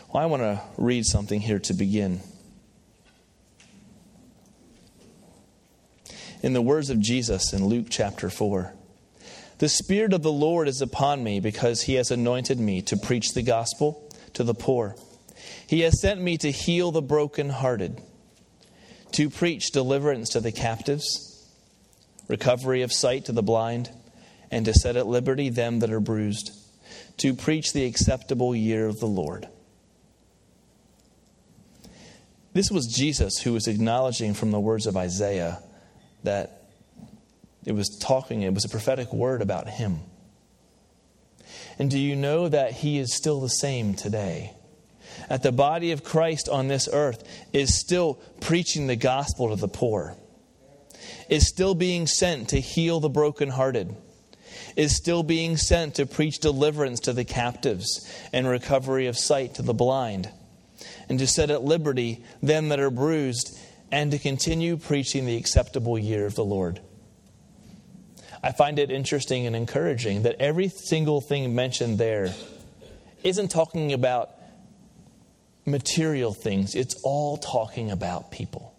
Well, I want to read something here to begin. In the words of Jesus in Luke chapter 4, "The Spirit of the Lord is upon me because He has anointed me to preach the gospel to the poor. He has sent me to heal the brokenhearted, to preach deliverance to the captives, recovery of sight to the blind, and to set at liberty them that are bruised, to preach the acceptable year of the Lord." This was Jesus who was acknowledging from the words of Isaiah that it was a prophetic word about Him. And do you know that He is still the same today? That the body of Christ on this earth is still preaching the gospel to the poor, is still being sent to heal the brokenhearted, is still being sent to preach deliverance to the captives and recovery of sight to the blind, and to set at liberty them that are bruised, and to continue preaching the acceptable year of the Lord. I find it interesting and encouraging that every single thing mentioned there isn't talking about material things. It's all talking about people.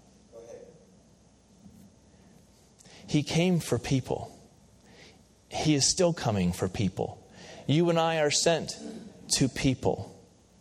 He came for people. He is still coming for people. You and I are sent to people.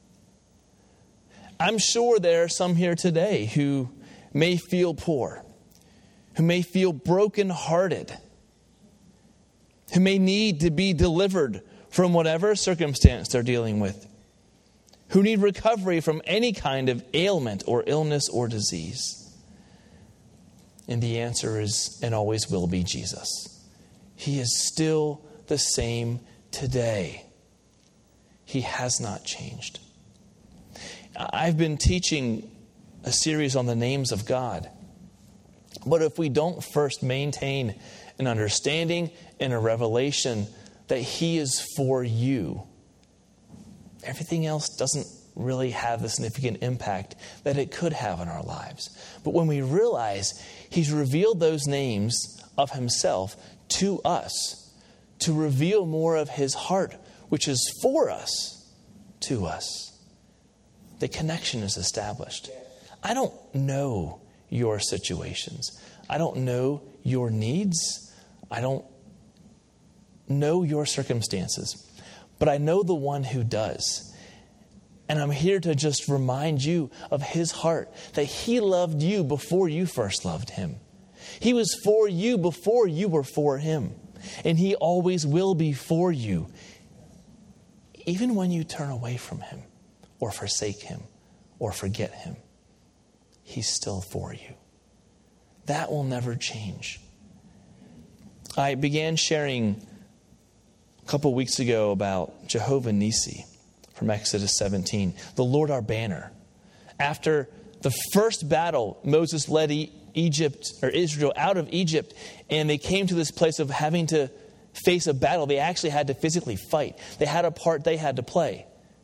I'm sure there are some here today who may feel poor, who may feel brokenhearted, who may need to be delivered from whatever circumstance they're dealing with, who need recovery from any kind of ailment or illness or disease. And the answer is, and always will be, Jesus. He is still the same today. He has not changed. I've been teaching a series on the names of God. But if we don't first maintain an understanding and a revelation that He is for you, everything else doesn't really have the significant impact that it could have in our lives. But when we realize He's revealed those names of Himself to us, to reveal more of His heart, which is for us, to us, the connection is established. I don't know your situations. I don't know your needs. I don't know your circumstances. But I know the one who does. And I'm here to just remind you of His heart, that He loved you before you first loved Him. He was for you before you were for Him. And He always will be for you, even when you turn away from Him or forsake Him or forget Him. He's still for you. That will never change. I began sharing a couple weeks ago about Jehovah Nissi from Exodus 17, the Lord our banner. After the first battle, Moses led Israel out of Egypt, and they came to this place of having to face a battle. They actually had to physically fight. They had a part they had to play.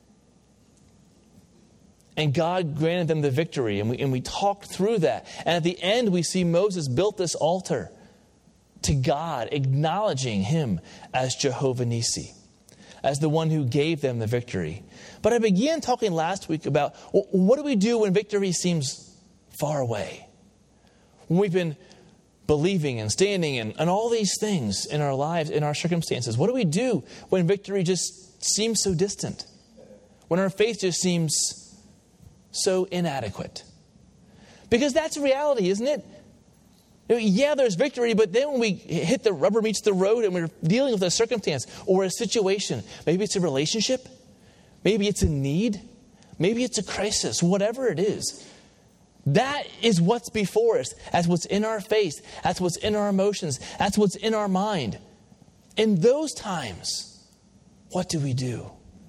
And God granted them the victory, and we talked through that. And at the end, we see Moses built this altar to God, acknowledging Him as Jehovah Nissi, as the one who gave them the victory. But I began talking last week about, well, what do we do when victory seems far away? When we've been believing and standing and all these things in our lives, in our circumstances. What do we do when victory just seems so distant? When our faith just seems so inadequate? Because that's reality, isn't it? Yeah, there's victory, but then when we hit the rubber meets the road and we're dealing with a circumstance or a situation, maybe it's a relationship, maybe it's a need, maybe it's a crisis, whatever it is, that is what's before us. That's what's in our face. That's what's in our emotions. That's what's in our mind. In those times, what do we do?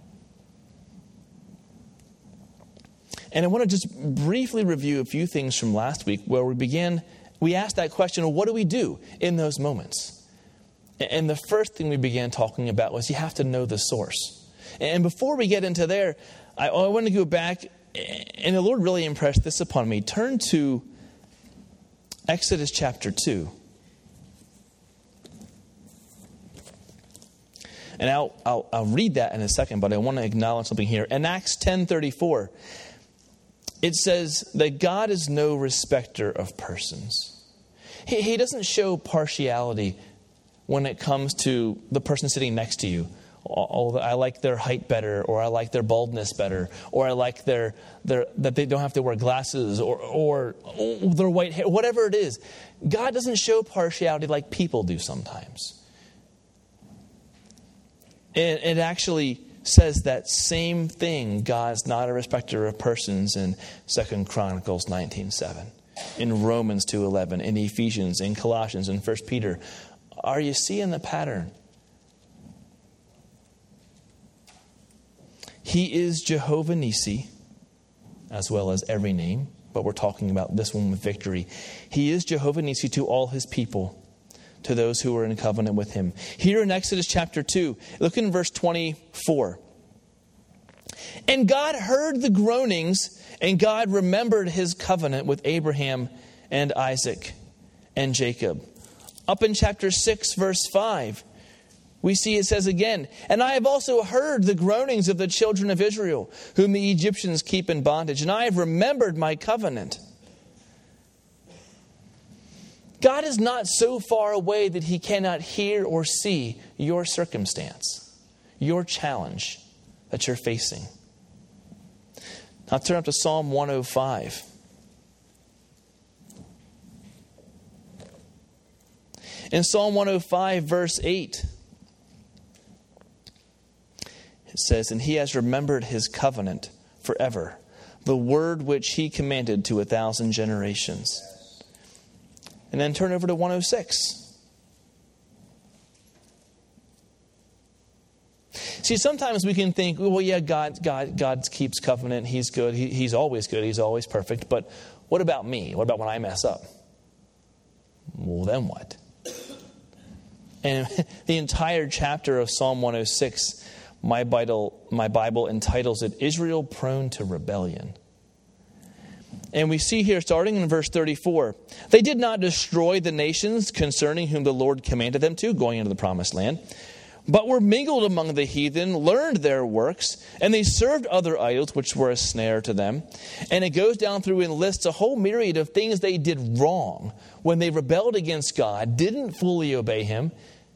And I want to just briefly review a few things from last week where we asked that question of what do we do in those moments? And the first thing we began talking about was you have to know the source. And before we get into there, I want to go back, and the Lord really impressed this upon me. Turn to Exodus chapter 2. And I'll read that in a second, but I want to acknowledge something here. In Acts 10:34, it says that God is no respecter of persons. He doesn't show partiality when it comes to the person sitting next to you. Oh, I like their height better, or I like their baldness better, or I like that they don't have to wear glasses, or their white hair, whatever it is. God doesn't show partiality like people do sometimes. And it actually says that same thing. God's not a respecter of persons in 2 Chronicles 19:7, in Romans 2:11, in Ephesians, in Colossians, in 1 Peter. Are you seeing the pattern? He is Jehovah Nissi, as well as every name, but we're talking about this one with victory. He is Jehovah Nissi to all his people, to those who are in covenant with him. Here in Exodus chapter 2, look in verse 24. And God heard the groanings, and God remembered his covenant with Abraham and Isaac and Jacob. Up in chapter 6, verse 5, we see it says again, and I have also heard the groanings of the children of Israel, whom the Egyptians keep in bondage, and I have remembered my covenant. God is not so far away that he cannot hear or see your circumstance, your challenge that you're facing. Now turn up to Psalm 105. In Psalm 105, verse 8, it says, and he has remembered his covenant forever, the word which he commanded to 1,000 generations. And then turn over to 106. See, sometimes we can think, well, yeah, God keeps covenant. He's good. He's always good. He's always perfect. But what about me? What about when I mess up? Well, then what? And the entire chapter of Psalm 106, my Bible entitles it, Israel Prone to Rebellion. And we see here, starting in verse 34, they did not destroy the nations concerning whom the Lord commanded them to, going into the promised land, but were mingled among the heathen, learned their works, and they served other idols, which were a snare to them. And it goes down through and lists a whole myriad of things they did wrong when they rebelled against God, didn't fully obey him.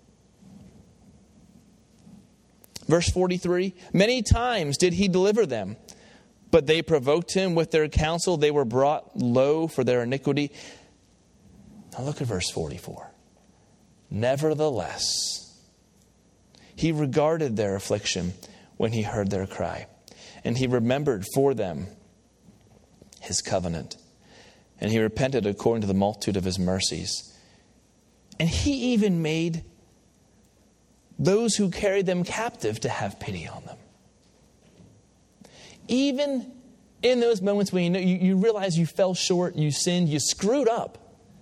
Verse 43, many times did he deliver them, but they provoked him with their counsel. They were brought low for their iniquity. Now look at verse 44. Nevertheless, he regarded their affliction when he heard their cry, and he remembered for them his covenant, and he repented according to the multitude of his mercies. And he even made those who carried them captive to have pity on them. Even in those moments when you realize you fell short, you sinned, you screwed up,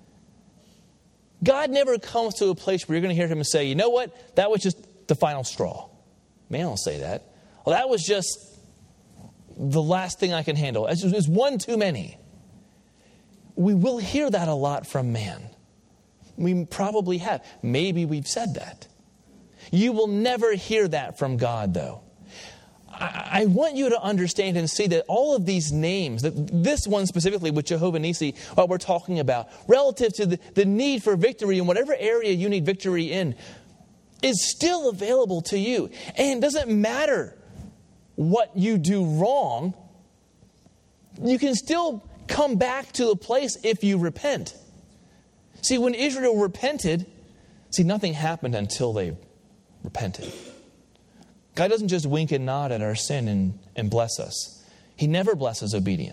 God never comes to a place where you're going to hear him say, you know what, that was just the final straw. Man, don't say that. Well, that was just the last thing I can handle. It's one too many. We will hear that a lot from man. We probably have. Maybe we've said that. You will never hear that from God, though. I want you to understand and see that all of these names, this one specifically with Jehovah Nissi, what we're talking about, relative to the need for victory in whatever area you need victory in, is still available to you. And it doesn't matter what you do wrong. You can still come back to the place if you repent. See, when Israel repented, nothing happened until they repented. God doesn't just wink and nod at our sin and bless us. He never blesses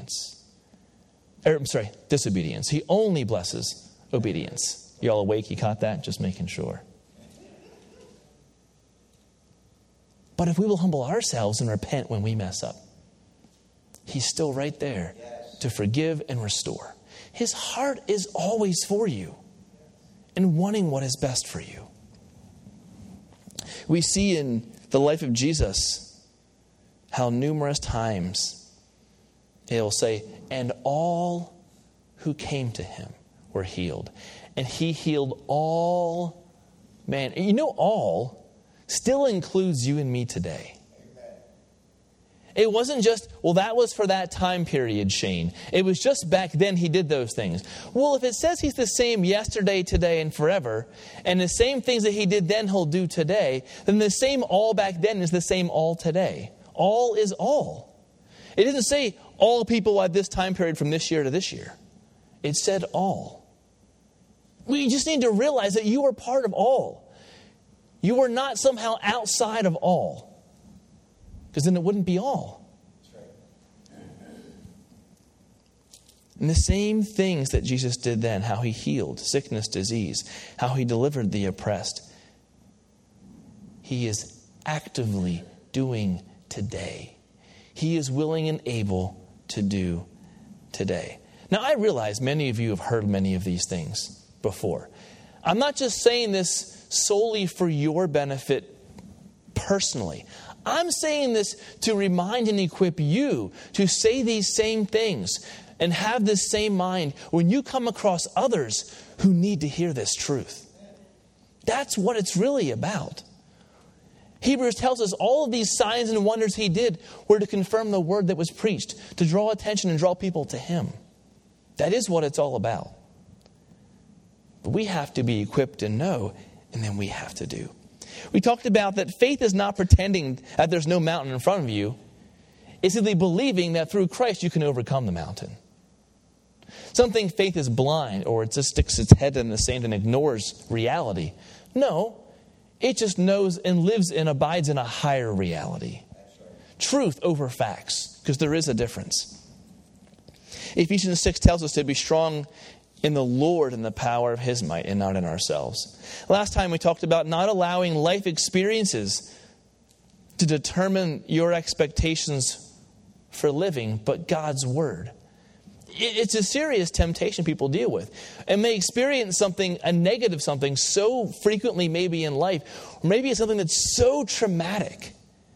disobedience. He only blesses obedience. You all awake? You caught that? Just making sure. But if we will humble ourselves and repent when we mess up, he's still right there to forgive and restore. His heart is always for you and wanting what is best for you. We see in the life of Jesus how numerous times it'll say, and all who came to him were healed. And he healed all man. You know, all still includes you and me today. It wasn't just, well, that was for that time period, Shane. It was just back then he did those things. Well, if it says he's the same yesterday, today, and forever, and the same things that he did then he'll do today, then the same all back then is the same all today. All is all. It didn't say all people at this time period from this year to this year. It said all. We just need to realize that you are part of all. You are not somehow outside of all. Because then it wouldn't be all. And the same things that Jesus did then, how he healed sickness, disease, how he delivered the oppressed, he is actively doing today. He is willing and able to do today. Now, I realize many of you have heard many of these things before. I'm not just saying this solely for your benefit personally. I'm saying this to remind and equip you to say these same things and have this same mind when you come across others who need to hear this truth. That's what it's really about. Hebrews tells us all of these signs and wonders he did were to confirm the word that was preached, to draw attention and draw people to him. That is what it's all about. But we have to be equipped and know, and then we have to do. We talked about that faith is not pretending that there's no mountain in front of you. It's simply believing that through Christ you can overcome the mountain. Some think faith is blind, or it just sticks its head in the sand and ignores reality. No, it just knows and lives and abides in a higher reality. Truth over facts, because there is a difference. Ephesians 6 tells us to be strong in the Lord and the power of his might and not in ourselves. Last time we talked about not allowing life experiences to determine your expectations for living, but God's word. It's a serious temptation people deal with. And they experience something, a negative something, so frequently maybe in life, or maybe it's something that's so traumatic.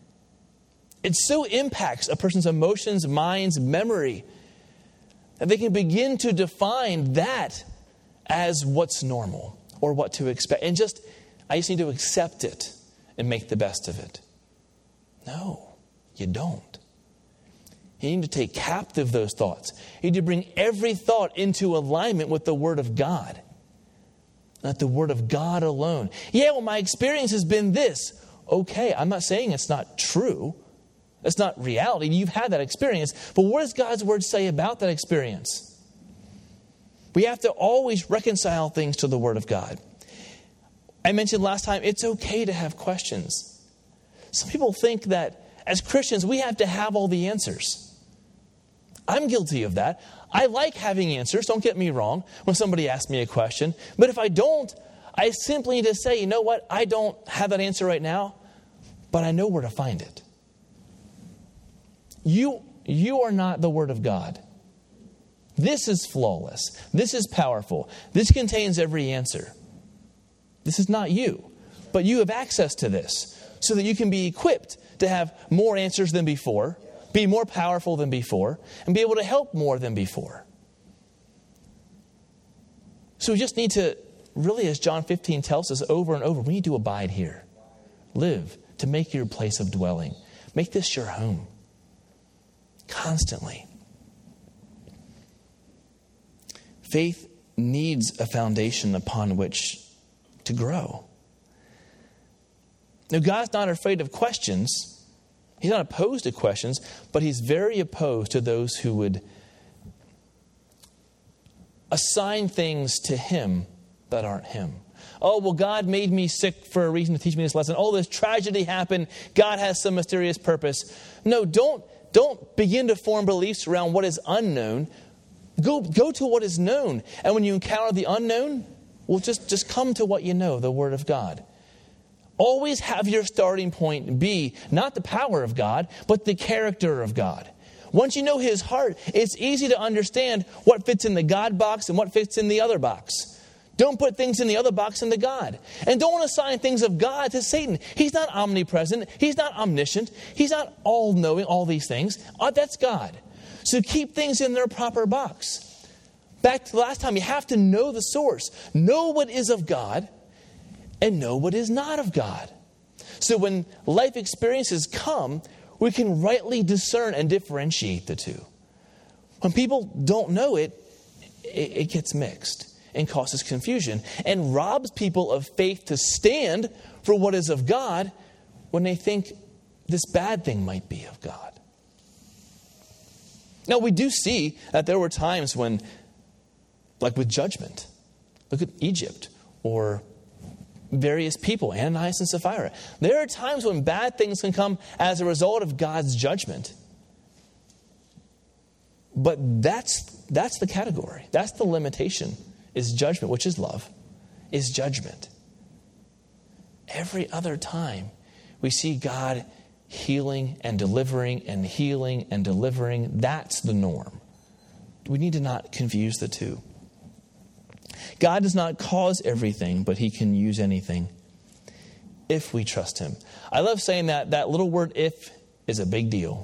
It so impacts a person's emotions, minds, memory, that they can begin to define that as what's normal or what to expect. And I just need to accept it and make the best of it. No, you don't. You need to take captive those thoughts. You need to bring every thought into alignment with the Word of God. Not the Word of God alone. Yeah, well, my experience has been this. Okay, I'm not saying it's not true. That's not reality. You've had that experience. But what does God's word say about that experience? We have to always reconcile things to the word of God. I mentioned last time, it's okay to have questions. Some people think that as Christians, we have to have all the answers. I'm guilty of that. I like having answers. Don't get me wrong when somebody asks me a question. But if I don't, I simply need to say, you know what? I don't have that answer right now, but I know where to find it. You are not the Word of God. This is flawless. This is powerful. This contains every answer. This is not you. But you have access to this so that you can be equipped to have more answers than before, be more powerful than before, and be able to help more than before. So we just need to, really, as John 15 tells us over and over, we need to abide here. Live to make your place of dwelling. Make this your home. Constantly. Faith needs a foundation upon which to grow. Now, God's not afraid of questions. He's not opposed to questions, but he's very opposed to those who would assign things to him that aren't him. Oh, well, God made me sick for a reason to teach me this lesson. Oh, this tragedy happened. God has some mysterious purpose. No, don't begin to form beliefs around what is unknown. Go to what is known. And when you encounter the unknown, well, just come to what you know, the Word of God. Always have your starting point be not the power of God, but the character of God. Once you know his heart, it's easy to understand what fits in the God box and what fits in the other box. Don't put things in the other box into God. And don't assign things of God to Satan. He's not omnipresent. He's not omniscient. He's not all-knowing, all these things. That's God. So keep things in their proper box. Back to the last time, you have to know the source. Know what is of God and know what is not of God. So when life experiences come, we can rightly discern and differentiate the two. When people don't know it, it gets mixed and causes confusion and robs people of faith to stand for what is of God when they think this bad thing might be of God. Now, we do see that there were times when, like with judgment, look at Egypt or various people, Ananias and Sapphira. There are times when bad things can come as a result of God's judgment. But that's the category. That's the limitation, is judgment, which is love, is judgment. Every other time we see God healing and delivering and healing and delivering. That's the norm. We need to not confuse the two. God does not cause everything, but he can use anything if we trust him. I love saying that little word if is a big deal.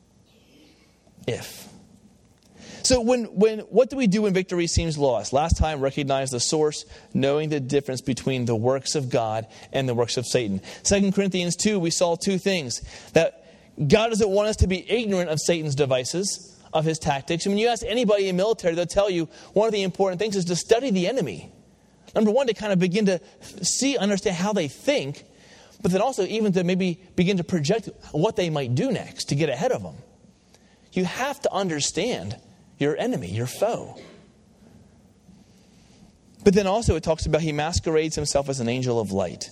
If. So what do we do when victory seems lost? Last time, recognize the source, knowing the difference between the works of God and the works of Satan. 2 Corinthians 2, we saw two things. That God doesn't want us to be ignorant of Satan's devices, of his tactics. And when you ask anybody in the military, they'll tell you one of the important things is to study the enemy. Number one, to kind of begin to understand how they think, but then also even to maybe begin to project what they might do next to get ahead of them. You have to understand your enemy, your foe. But then also it talks about he masquerades himself as an angel of light.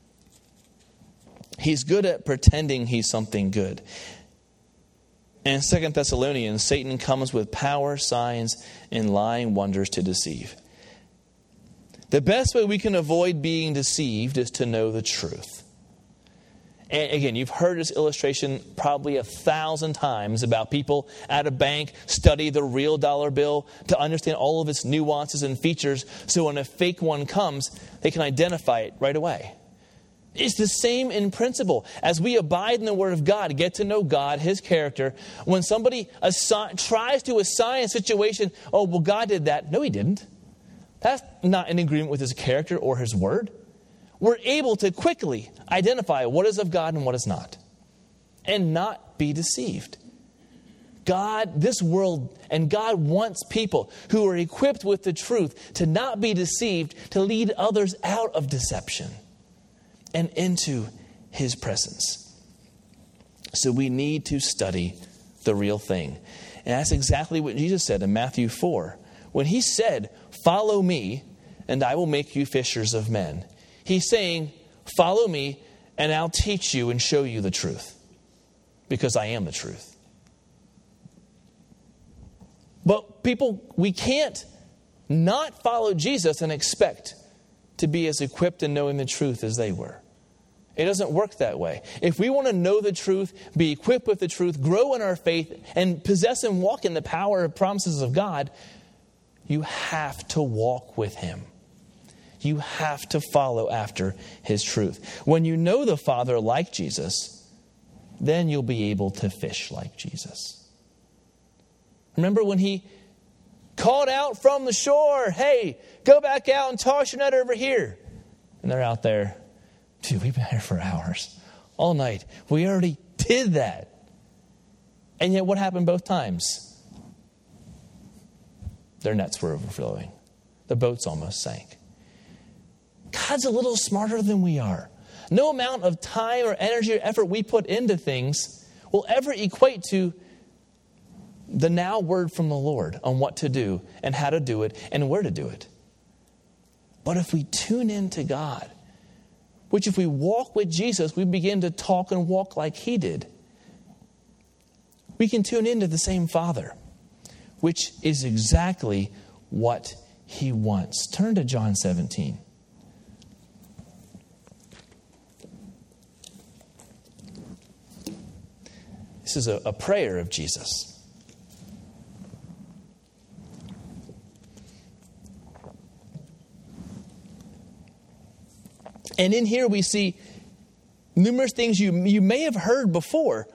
He's good at pretending he's something good. And in 2 Thessalonians, Satan comes with power, signs, and lying wonders to deceive. The best way we can avoid being deceived is to know the truth. And again, you've heard this illustration probably 1,000 times about people at a bank study the real dollar bill to understand all of its nuances and features, so when a fake one comes, they can identify it right away. It's the same in principle. As we abide in the Word of God, get to know God, his character, when somebody tries to assign a situation, oh, well, God did that. No, he didn't. That's not in agreement with his character or his word. We're able to quickly identify what is of God and what is not, and not be deceived. God, this world, and God wants people who are equipped with the truth to not be deceived, to lead others out of deception and into his presence. So we need to study the real thing. And that's exactly what Jesus said in Matthew 4. When he said, "Follow me, and I will make you fishers of men." He's saying, follow me, and I'll teach you and show you the truth. Because I am the truth. But people, we can't not follow Jesus and expect to be as equipped in knowing the truth as they were. It doesn't work that way. If we want to know the truth, be equipped with the truth, grow in our faith, and possess and walk in the power and promises of God, you have to walk with him. You have to follow after his truth. When you know the Father like Jesus, then you'll be able to fish like Jesus. Remember when he called out from the shore, "Hey, go back out and toss your net over here." And they're out there. Dude, we've been here for hours, all night. We already did that. And yet what happened both times? Their nets were overflowing. The boats almost sank. God's a little smarter than we are. No amount of time or energy or effort we put into things will ever equate to the now word from the Lord on what to do and how to do it and where to do it. But if we tune in to God, which if we walk with Jesus, we begin to talk and walk like he did, we can tune into the same Father, which is exactly what he wants. Turn to John 17. This is a prayer of Jesus. And in here we see numerous things you may have heard before.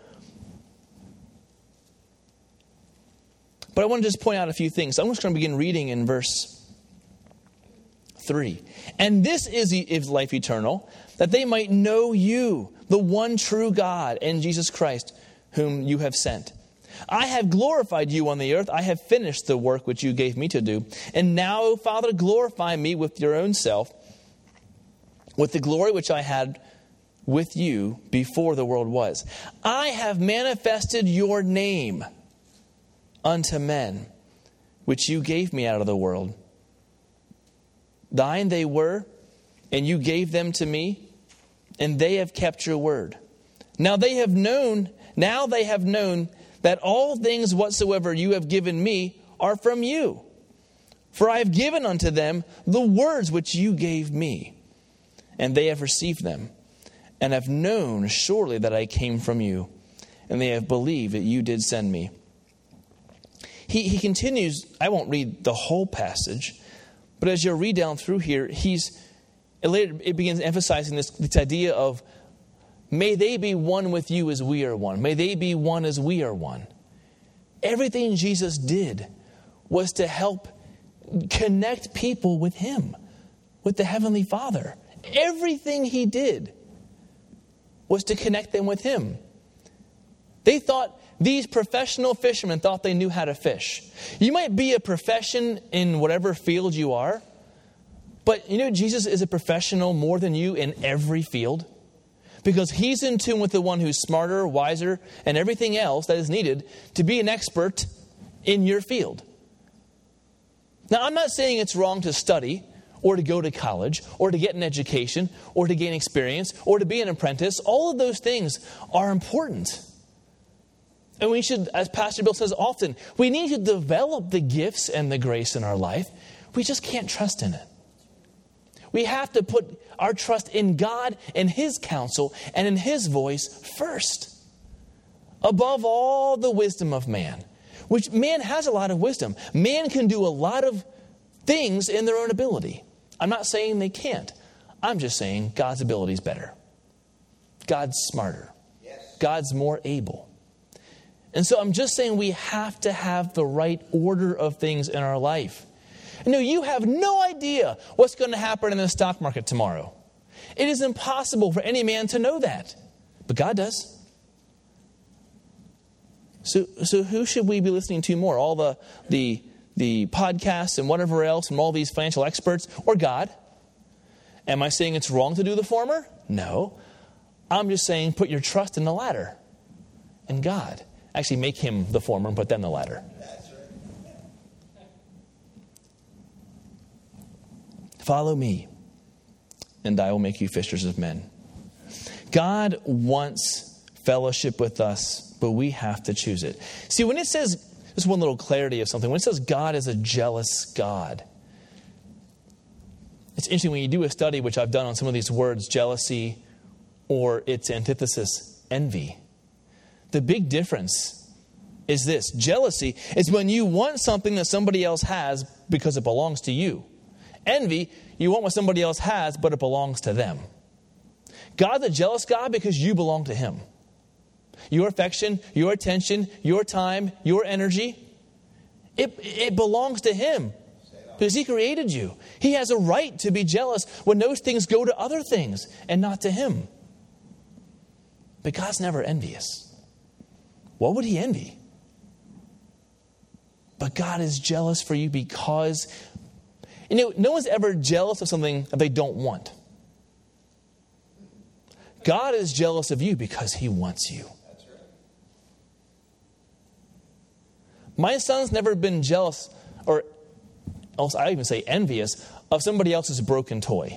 But I want to just point out a few things. I'm just going to begin reading in verse 3. And this is life eternal, that they might know you, the one true God, and Jesus Christ, whom you have sent. I have glorified you on the earth. I have finished the work which you gave me to do. And now, O Father, glorify me with your own self, with the glory which I had with you before the world was. I have manifested your name unto men, which you gave me out of the world. Thine they were, and you gave them to me, and they have kept your word. Now they have known that all things whatsoever you have given me are from you. For I have given unto them the words which you gave me, and they have received them, and have known surely that I came from you, and they have believed that you did send me. He continues, I won't read the whole passage, but as you read down through here, it begins emphasizing this idea of, may they be one with you as we are one. May they be one as we are one. Everything Jesus did was to help connect people with him, with the Heavenly Father. Everything he did was to connect them with him. These professional fishermen thought they knew how to fish. You might be a profession in whatever field you are, but you know Jesus is a professional more than you in every field, because he's in tune with the one who's smarter, wiser, and everything else that is needed to be an expert in your field. Now, I'm not saying it's wrong to study or to go to college or to get an education or to gain experience or to be an apprentice. All of those things are important. And we should, as Pastor Bill says often, we need to develop the gifts and the grace in our life. We just can't trust in it. We have to put our trust in God and his counsel and in his voice first, above all the wisdom of man, which man has a lot of wisdom. Man can do a lot of things in their own ability. I'm not saying they can't. I'm just saying God's ability is better. God's smarter. Yes. God's more able. And so I'm just saying we have to have the right order of things in our life. No, you have no idea what's going to happen in the stock market tomorrow. It is impossible for any man to know that. But God does. So who should we be listening to more? All the podcasts and whatever else and all these financial experts, or God? Am I saying it's wrong to do the former? No. I'm just saying put your trust in the latter, in God. Actually, make him the former and put them the latter. That's right. Follow me, and I will make you fishers of men. God wants fellowship with us, but we have to choose it. See, when it says, just one little clarity of something, when it says God is a jealous God, it's interesting when you do a study, which I've done on some of these words, jealousy, or its antithesis, envy. The big difference is this. Jealousy is when you want something that somebody else has because it belongs to you. Envy, you want what somebody else has, but it belongs to them. God's a jealous God because you belong to him. Your affection, your attention, your time, your energy, it belongs to him because he created you. He has a right to be jealous when those things go to other things and not to him. But God's never envious. What would he envy? But God is jealous for you because, no one's ever jealous of something that they don't want. God is jealous of you because he wants you. That's right. My son's never been jealous, or else I even say envious, of somebody else's broken toy.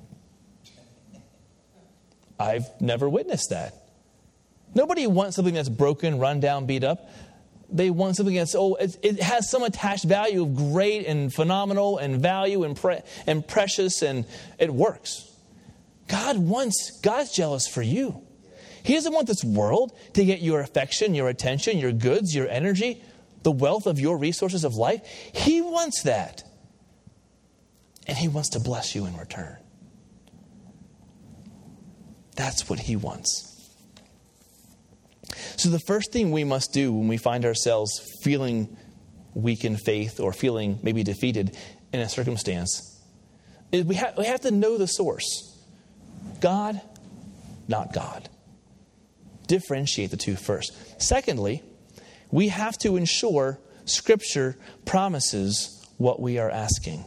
I've never witnessed that. Nobody wants something that's broken, run down, beat up. They want something that's, it has some attached value of great and phenomenal and value and precious, and it works. God's jealous for you. He doesn't want this world to get your affection, your attention, your goods, your energy, the wealth of your resources of life. He wants that. And he wants to bless you in return. That's what he wants. So the first thing we must do when we find ourselves feeling weak in faith or feeling maybe defeated in a circumstance, We have to know the source. God, not God. Differentiate the two first. Secondly, we have to ensure Scripture promises what we are asking.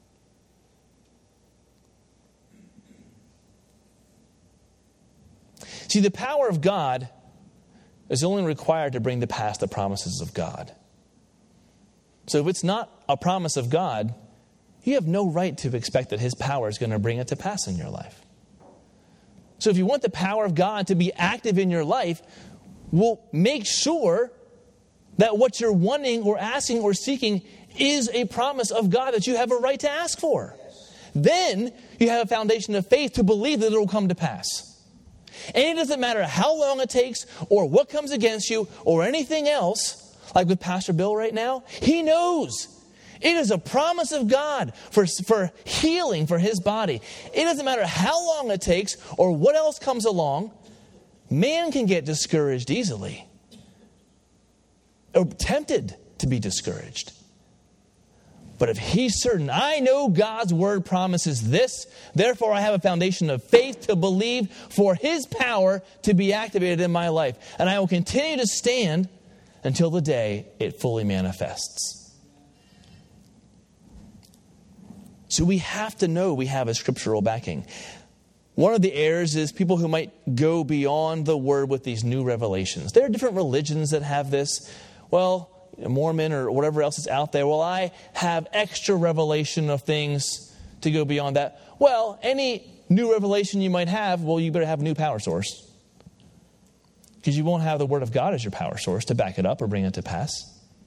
See, the power of God is only required to bring to pass the promises of God. So if it's not a promise of God, you have no right to expect that His power is going to bring it to pass in your life. So if you want the power of God to be active in your life, well, make sure that what you're wanting or asking or seeking is a promise of God that you have a right to ask for. Then you have a foundation of faith to believe that it will come to pass. And it doesn't matter how long it takes or what comes against you or anything else, like with Pastor Bill right now, he knows. It is a promise of God for healing for his body. It doesn't matter how long it takes or what else comes along. Man can get discouraged easily or tempted to be discouraged. But if he's certain, I know God's word promises this, therefore I have a foundation of faith to believe for His power to be activated in my life. And I will continue to stand until the day it fully manifests. So we have to know we have a scriptural backing. One of the errors is people who might go beyond the word with these new revelations. There are different religions that have this. Well, Mormon or whatever else is out there. Well, I have extra revelation of things to go beyond that. Well, any new revelation you might have, well, you better have a new power source. Because you won't have the Word of God as your power source to back it up or bring it to pass.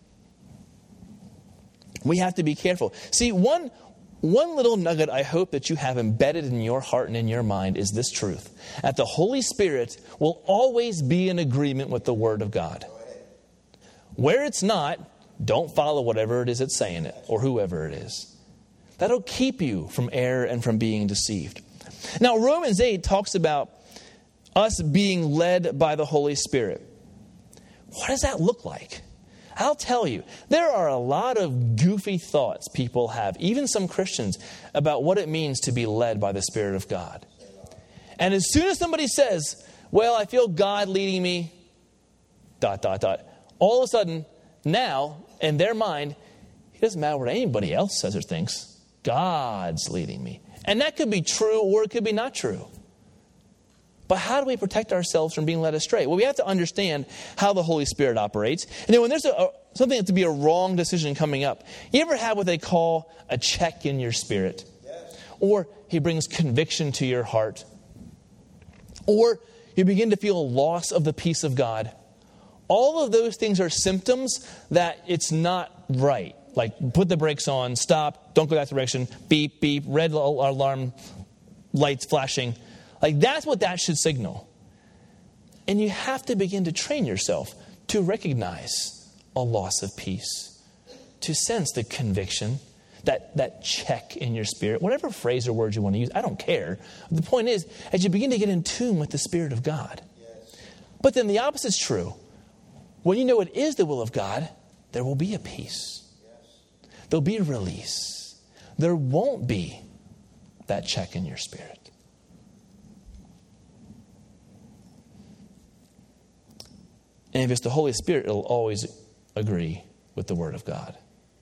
We have to be careful. See, one little nugget I hope that you have embedded in your heart and in your mind is this truth. That the Holy Spirit will always be in agreement with the Word of God. Where it's not, don't follow whatever it is that's saying it or whoever it is. That'll keep you from error and from being deceived. Now, Romans 8 talks about us being led by the Holy Spirit. What does that look like? I'll tell you, there are a lot of goofy thoughts people have, even some Christians, about what it means to be led by the Spirit of God. And as soon as somebody says, well, I feel God leading me, ... all of a sudden, now, in their mind, it doesn't matter what anybody else says or thinks. God's leading me. And that could be true or it could be not true. But how do we protect ourselves from being led astray? Well, we have to understand how the Holy Spirit operates. And then when there's something to be a wrong decision coming up, you ever have what they call a check in your spirit? Yes. Or He brings conviction to your heart. Or you begin to feel a loss of the peace of God. All of those things are symptoms that it's not right. Like, put the brakes on, stop, don't go that direction, beep, beep, red alarm lights flashing. Like, that's what that should signal. And you have to begin to train yourself to recognize a loss of peace, to sense the conviction, that check in your spirit, whatever phrase or word you want to use, I don't care. The point is, as you begin to get in tune with the Spirit of God. Yes. But then the opposite is true. When you know it is the will of God, there will be a peace. Yes. There'll be a release. There won't be that check in your spirit. And if it's the Holy Spirit, it'll always agree with the Word of God.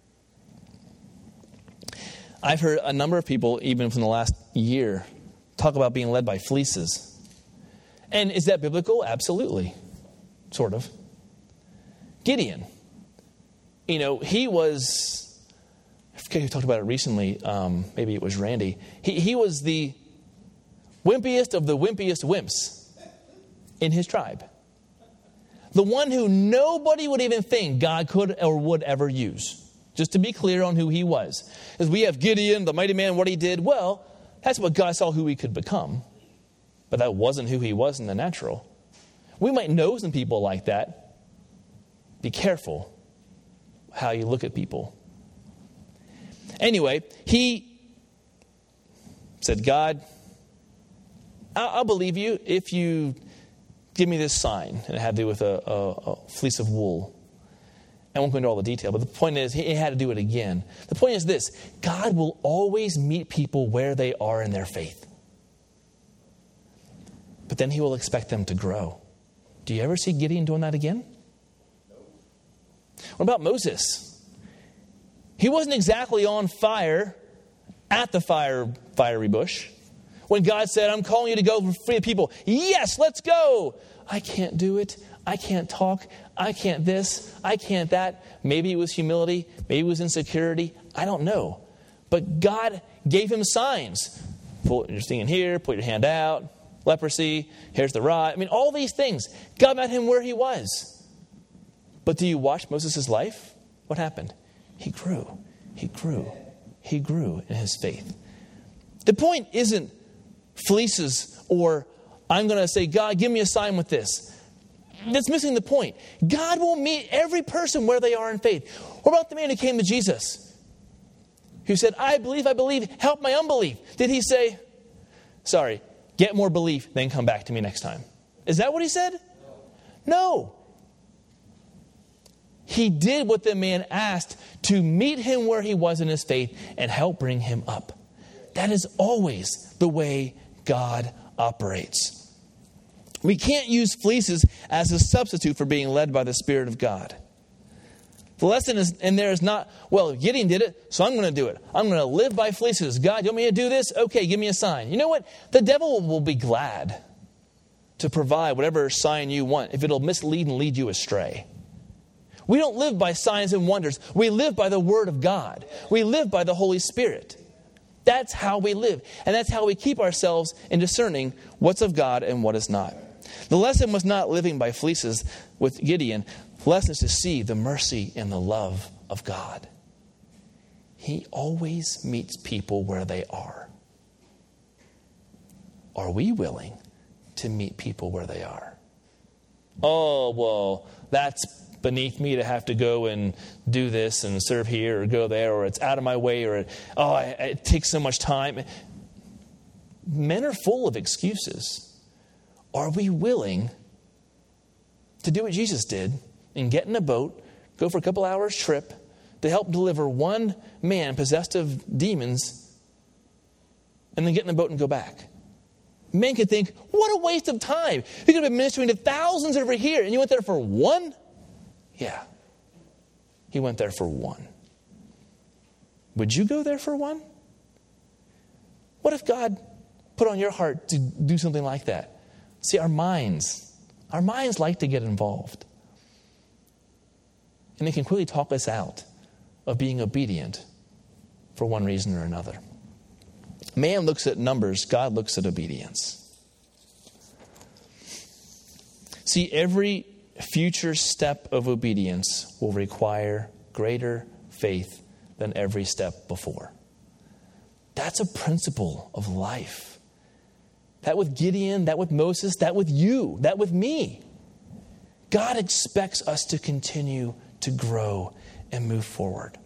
I've heard a number of people, even from the last year, talk about being led by fleeces. And is that biblical? Absolutely. Sort of. Gideon. You know, he was, I forget who talked about it recently. Maybe it was Randy. He was the wimpiest of the wimpiest wimps in his tribe. The one who nobody would even think God could or would ever use. Just to be clear on who he was. As we have Gideon, the mighty man, what he did. Well, that's what God saw who he could become. But that wasn't who he was in the natural. We might know some people like that. Be careful how you look at people. Anyway, he said, God, I'll believe you if you give me this sign. And it had to do with a fleece of wool. I won't go into all the detail, but the point is he had to do it again. The point is this: God will always meet people where they are in their faith. But then he will expect them to grow. Do you ever see Gideon doing that again? What about Moses? He wasn't exactly on fire at the fiery bush. When God said, I'm calling you to go free the people. Yes, let's go. I can't do it. I can't talk. I can't this. I can't that. Maybe it was humility. Maybe it was insecurity. I don't know. But God gave him signs. Put your thing in here. Put your hand out. Leprosy. Here's the rod. I mean, all these things. God met him where he was. But do you watch Moses' life? What happened? He grew. He grew. He grew in his faith. The point isn't fleeces or I'm going to say, God, give me a sign with this. That's missing the point. God will meet every person where they are in faith. What about the man who came to Jesus? Who said, I believe, help my unbelief. Did he say, sorry, get more belief, then come back to me next time? Is that what he said? No. He did what the man asked to meet him where he was in his faith and help bring him up. That is always the way God operates. We can't use fleeces as a substitute for being led by the Spirit of God. The lesson in there is not, well, Gideon did it, so I'm going to do it. I'm going to live by fleeces. God, you want me to do this? Okay, give me a sign. You know what? The devil will be glad to provide whatever sign you want if it'll mislead and lead you astray. We don't live by signs and wonders. We live by the Word of God. We live by the Holy Spirit. That's how we live. And that's how we keep ourselves in discerning what's of God and what is not. The lesson was not living by fleeces with Gideon. The lesson is to see the mercy and the love of God. He always meets people where they are. Are we willing to meet people where they are? Oh, well, that's beneath me to have to go and do this and serve here or go there, or it's out of my way, or it takes so much time. Men are full of excuses. Are we willing to do what Jesus did and get in a boat, go for a couple hours trip to help deliver one man possessed of demons, and then get in the boat and go back? Men could think, what a waste of time. You could have been ministering to thousands over here, and you went there for one? Yeah. He went there for one. Would you go there for one? What if God put on your heart to do something like that? See, our minds like to get involved. And they can quickly talk us out of being obedient for one reason or another. Man looks at numbers, God looks at obedience. See, every future step of obedience will require greater faith than every step before. That's a principle of life. That with Gideon, that with Moses, that with you, that with me. God expects us to continue to grow and move forward.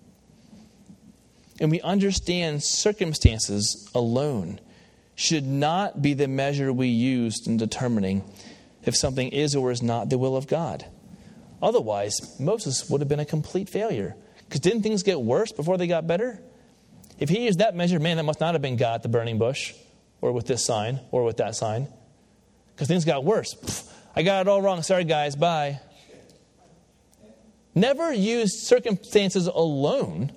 And we understand circumstances alone should not be the measure we use in determining if something is or is not the will of God. Otherwise, Moses would have been a complete failure. Because didn't things get worse before they got better? If he used that measure, man, that must not have been God at the burning bush, or with this sign, or with that sign. Because things got worse. I got it all wrong. Sorry, guys. Bye. Never use circumstances alone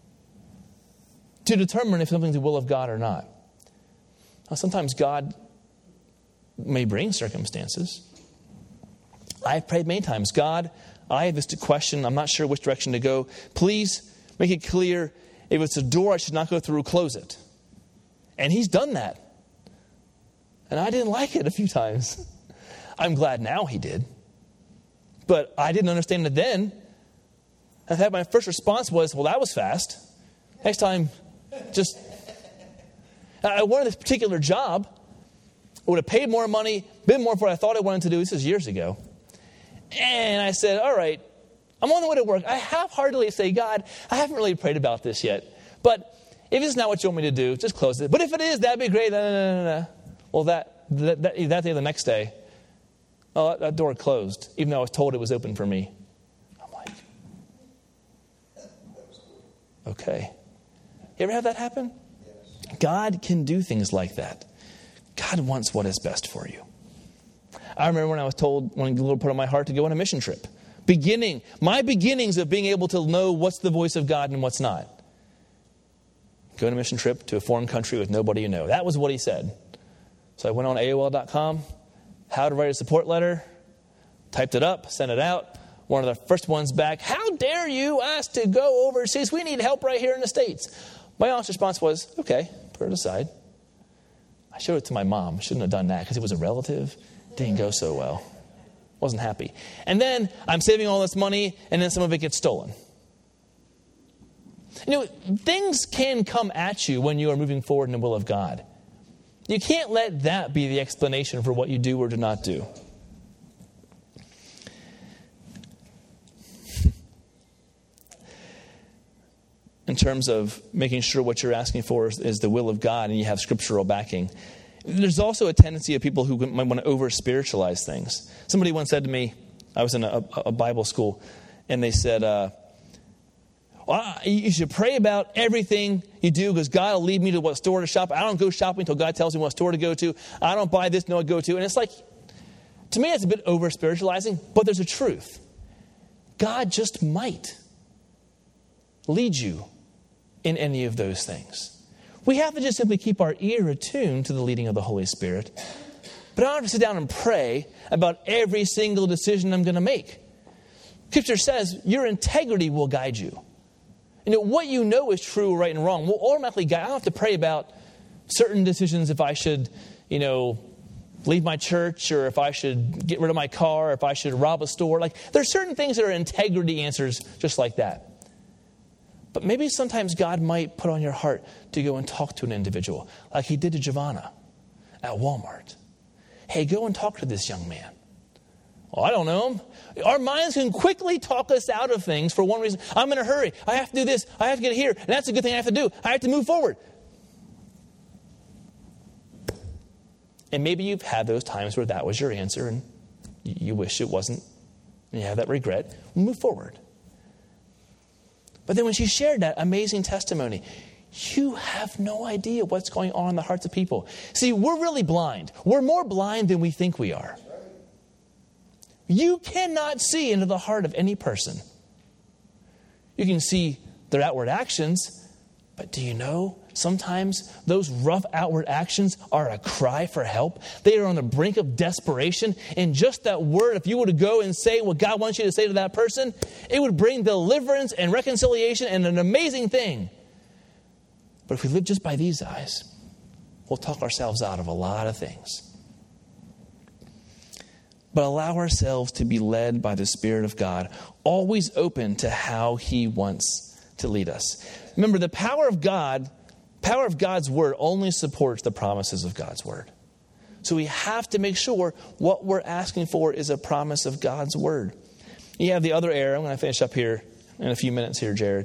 to determine if something's the will of God or not. Now, sometimes God may bring circumstances. I've prayed many times, God, I have this question. I'm not sure which direction to go. Please make it clear. If it's a door I should not go through, close it. And he's done that. And I didn't like it a few times. I'm glad now he did. But I didn't understand it then. In fact, my first response was, well, that was fast. Next time, just... I wanted this particular job. I would have paid more money, been more for what I thought I wanted to do. This is years ago. And I said, all right, I'm on the way to work. I half-heartedly say, God, I haven't really prayed about this yet. But if it's not what you want me to do, just close it. But if it is, that'd be great. No. Well, that day, the next day, that door closed, even though I was told it was open for me. I'm like, Okay. You ever have that happen? Yes. God can do things like that. God wants what is best for you. I remember when I was told, when the Lord put on my heart to go on a mission trip. My beginnings of being able to know what's the voice of God and what's not. Go on a mission trip to a foreign country with nobody you know. That was what he said. So I went on AOL.com, how to write a support letter, typed it up, sent it out. One of the first ones back, how dare you ask to go overseas? We need help right here in the States. My honest response was, okay, put it aside. I showed it to my mom. Shouldn't have done that because it was a relative. Didn't go so well. Wasn't happy. And then I'm saving all this money, and then some of it gets stolen. You know, things can come at you when you are moving forward in the will of God. You can't let that be the explanation for what you do or do not do. In terms of making sure what you're asking for is the will of God and you have scriptural backing, there's also a tendency of people who might want to over-spiritualize things. Somebody once said to me, I was in a Bible school, and they said, you should pray about everything you do because God will lead me to what store to shop. I don't go shopping until God tells me what store to go to. I don't buy this, no, I go to. And it's like, to me, it's a bit over-spiritualizing, but there's a truth. God just might lead you in any of those things. We have to just simply keep our ear attuned to the leading of the Holy Spirit. But I don't have to sit down and pray about every single decision I'm going to make. Scripture says your integrity will guide you. You know, what you know is true, right, and wrong will automatically guide. I don't have to pray about certain decisions if I should, leave my church or if I should get rid of my car or if I should rob a store. Like, there's certain things that are integrity answers just like that. But maybe sometimes God might put on your heart to go and talk to an individual, like he did to Giovanna at Walmart. Hey, go and talk to this young man. Well, I don't know him. Our minds can quickly talk us out of things for one reason. I'm in a hurry. I have to do this. I have to get here. And that's a good thing I have to do. I have to move forward. And maybe you've had those times where that was your answer and you wish it wasn't. And you have that regret. Move forward. But then when she shared that amazing testimony, you have no idea what's going on in the hearts of people. See, we're really blind. We're more blind than we think we are. You cannot see into the heart of any person. You can see their outward actions, but do you know sometimes those rough outward actions are a cry for help? They are on the brink of desperation. And just that word, if you were to go and say what God wants you to say to that person, it would bring deliverance and reconciliation and an amazing thing. But if we live just by these eyes, we'll talk ourselves out of a lot of things. But allow ourselves to be led by the Spirit of God, always open to how He wants to lead us. Remember, the power of God's Word only supports the promises of God's Word. So we have to make sure what we're asking for is a promise of God's Word. You have the other error. I'm going to finish up here in a few minutes here, Jared.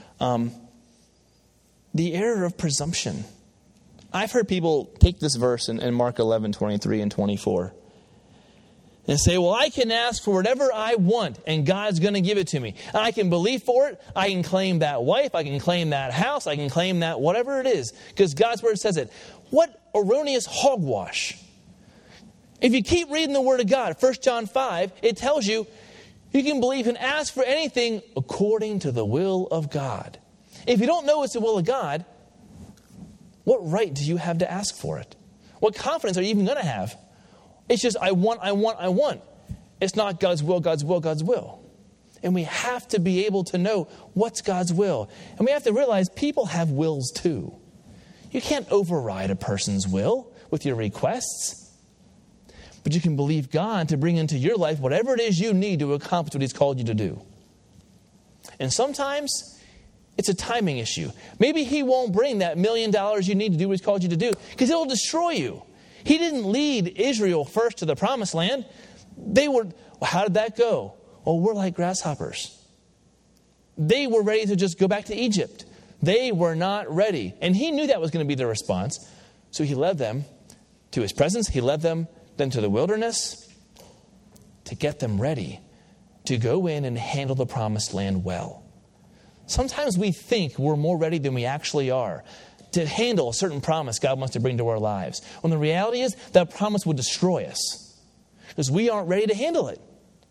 The error of presumption. I've heard people take this verse in Mark 11:23 and 24 and say, well, I can ask for whatever I want and God's going to give it to me. And I can believe for it. I can claim that wife. I can claim that house. I can claim that whatever it is because God's Word says it. What erroneous hogwash. If you keep reading the Word of God, 1 John 5, it tells you you can believe and ask for anything according to the will of God. If you don't know it's the will of God, what right do you have to ask for it? What confidence are you even going to have? It's just, I want. It's not God's will, God's will, God's will. And we have to be able to know what's God's will. And we have to realize people have wills too. You can't override a person's will with your requests. But you can believe God to bring into your life whatever it is you need to accomplish what He's called you to do. And sometimes it's a timing issue. Maybe He won't bring that $1 million you need to do what He's called you to do because it'll destroy you. He didn't lead Israel first to the promised land. How did that go? Well, we're like grasshoppers. They were ready to just go back to Egypt. They were not ready. And He knew that was going to be their response. So He led them to His presence. He led them then to the wilderness to get them ready to go in and handle the promised land well. Sometimes we think we're more ready than we actually are to handle a certain promise God wants to bring to our lives. When the reality is that promise would destroy us because we aren't ready to handle it.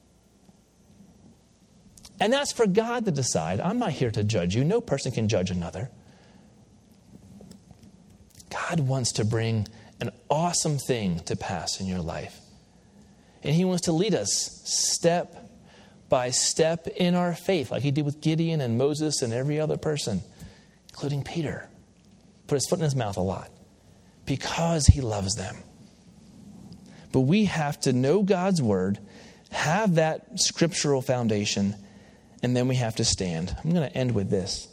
And that's for God to decide. I'm not here to judge you. No person can judge another. God wants to bring an awesome thing to pass in your life. And he wants to lead us step by step in our faith, like he did with Gideon and Moses and every other person, including Peter. Put his foot in his mouth a lot because he loves them. But we have to know God's word, have that scriptural foundation, and then we have to stand. I'm going to end with this.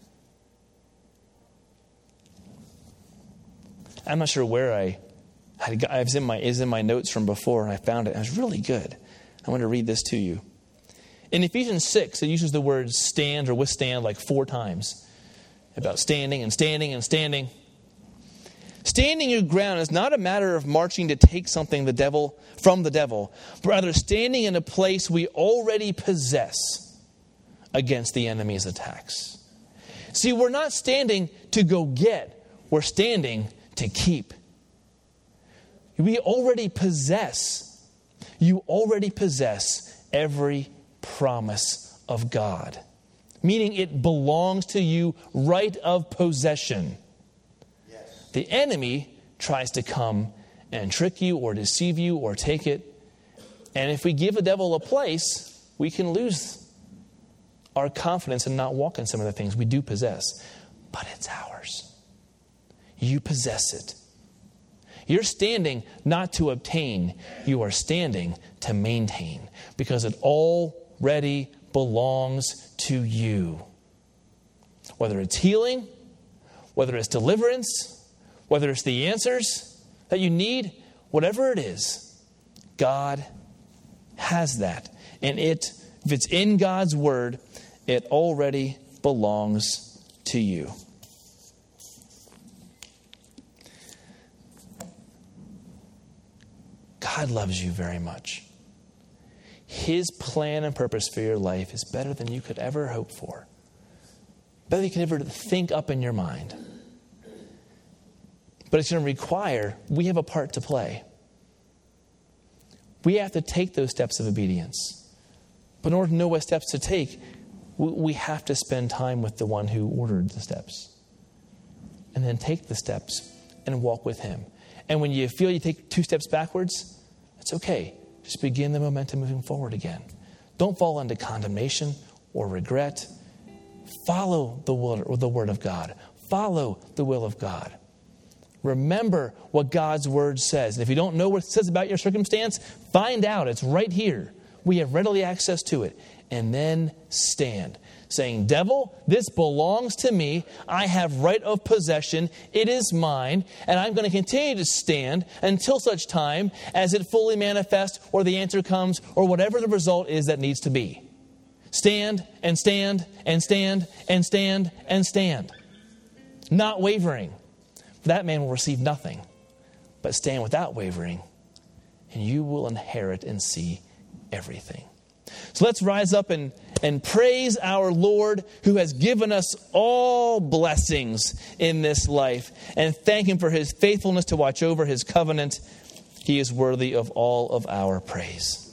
I'm not sure where it was in my notes from before, and I found it. It was really good. I want to read this to you. In Ephesians 6, it uses the word stand or withstand like 4 times. About standing and standing and standing. Standing your ground is not a matter of marching to take something from the devil, but rather standing in a place we already possess against the enemy's attacks. See, we're not standing to go get. We're standing to keep. We already possess. You already possess every promise of God. Meaning it belongs to you, right of possession. Yes. The enemy tries to come and trick you or deceive you or take it. And if we give the devil a place, we can lose our confidence and not walk in some of the things we do possess. But it's ours. You possess it. You're standing not to obtain. You are standing to maintain. Because it already belongs to you. Whether it's healing, whether it's deliverance, whether it's the answers that you need, whatever it is, God has that. And if it's in God's word, it already belongs to you. God loves you very much. His plan and purpose for your life is better than you could ever hope for. Better than you could ever think up in your mind. But it's going to require, we have a part to play. We have to take those steps of obedience. But in order to know what steps to take, we have to spend time with the one who ordered the steps. And then take the steps and walk with him. And when you feel you take 2 steps backwards, it's okay. Just begin the momentum moving forward again. Don't fall into condemnation or regret. Follow the word of God. Follow the will of God. Remember what God's word says. And if you don't know what it says about your circumstance, find out. It's right here. We have readily access to it. And then stand. Saying, devil, this belongs to me. I have right of possession. It is mine. And I'm going to continue to stand until such time as it fully manifests or the answer comes or whatever the result is that needs to be. Stand and stand and stand and stand and stand. Not wavering. That man will receive nothing. But stand without wavering and you will inherit and see everything. So let's rise up and praise our Lord who has given us all blessings in this life and thank him for his faithfulness to watch over his covenant. He is worthy of all of our praise.